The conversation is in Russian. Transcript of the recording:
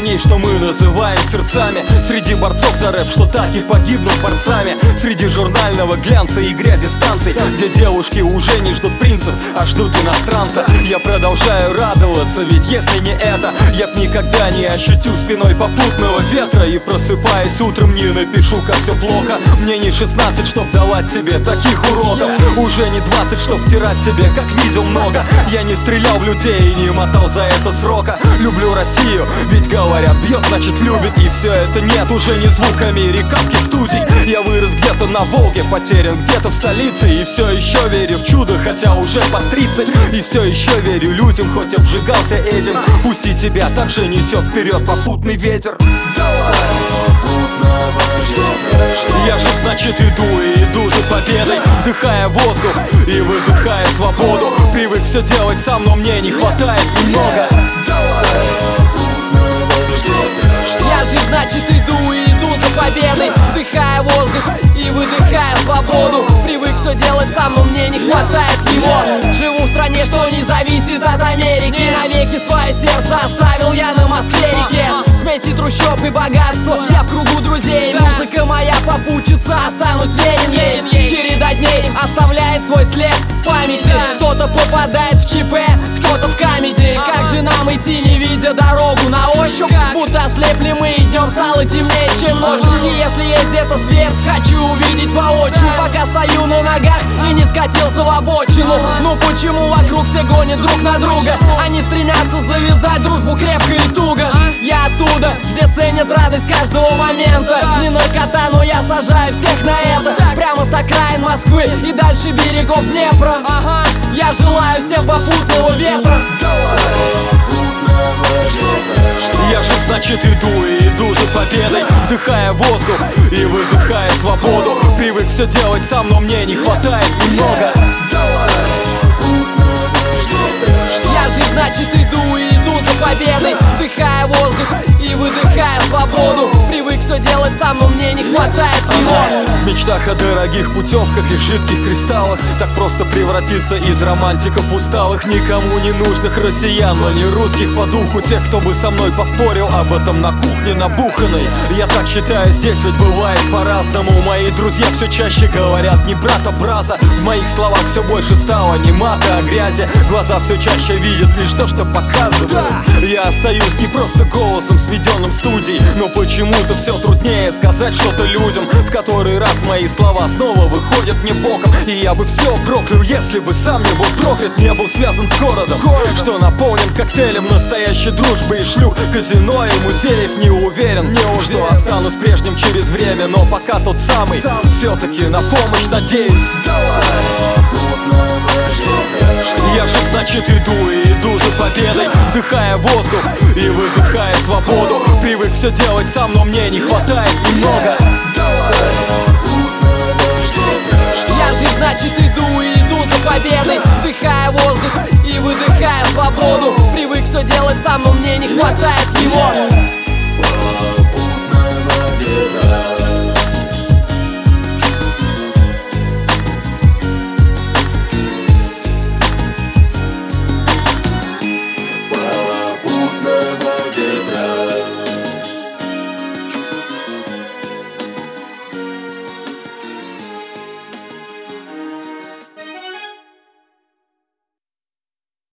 коней, что мы называем сердцами. Среди борцов за рэп, что так и погибнут борцами. Среди журнального глянца и грязи станций, где девушки уже не ждут принцев, а ждут иностранца. Я продолжаю радоваться, ведь если не это, я б никогда не ощутил спиной попутного ветра. И просыпаясь утром, не напишу, как все плохо. Мне не 16, чтоб давать тебе таких уродов. Уже не 20, чтоб втирать тебе, как видел много. Я не стрелял в людей и не мотал за это срока. Люблю Россию, ведь говорят, бьет, значит любит. И все это нет уже не звук американских студий. Я вырос где-то на Волге, потерян где-то в столице. И все еще верю в чудо, хотя уже под 30. И все еще верю людям, хоть обжигался этим. Пусть и тебя также несет вперед попутный ветер. Я жив, значит иду и иду за победой, вдыхая воздух и выдыхая свободу. Привык все делать сам, но мне не хватает немного. Я жив, значит иду и иду за победой, вдыхая воздух и выдыхая свободу. Привык все делать сам, но мне не хватает его. Живу в стране, что не зависит от Америки. Навеки свое сердце оставил я на Москве-реке. Смеси трущоб и богатства, я в кругу друзей. Музыка моя попутчица, останусь верен ей. Череда дней оставляет свой след в памяти. Кто-то попадает в ЧП, кто-то в камеди. Как же нам идти, не видя дорогу на ощупь? Будто ослепли мы, и днем стало темнее, чем ночью. И если есть где-то свет, хочу увидеть воочию. Пока стою на ногах и не скатился в обочину. Ну почему вокруг все гонят друг на друга? Они стремятся завязать дружбу крепко и туго. Я оттуда, где ценят радость каждого момента. Не наркота, но я сажаю всех на это. Прямо с окраин Москвы и дальше берегов Днепра. Я желаю всем попутного ветра. Я жив, значит иду и иду за победой, вдыхая воздух и выдыхая свободу. Привык все делать сам, но мне не хватает немного. Я жив, значит иду и иду за победой, вдыхая воздух и выдыхая свободу. Привык все делать сам, но мне не хватает его. В мечтах о дорогих путевках и жидких кристаллах так просто превратиться из романтиков усталых, никому не нужных россиян, но не русских по духу. Тех, кто бы со мной поспорил об этом на кухне набуханной. Я так считаю, здесь ведь бывает по-разному. Мои друзья все чаще говорят не брат, а браза. В моих словах все больше стало не мата, а грязи. Глаза все чаще видят лишь то, что показывают. Я остаюсь не просто голосом, сведенным в студии, но почему-то все труднее сказать что-то людям. В который раз мои слова снова выходят мне боком. И я бы все проклял, если бы сам не был проклят, не был связан с городом, что наполнен коктейлем настоящей дружбы и шлюх, казино и музеев. Не уверен, что останусь прежним через время, но пока тот самый, все-таки на помощь надеюсь. Я жив, значит иду и иду за победой, вдыхая воздух и выдыхая свободу. Привык все делать сам, но мне не хватает немного. Я жив, значит иду и иду за победой, вдыхая воздух и выдыхая свободу. Привык все делать сам, но мне не хватает его.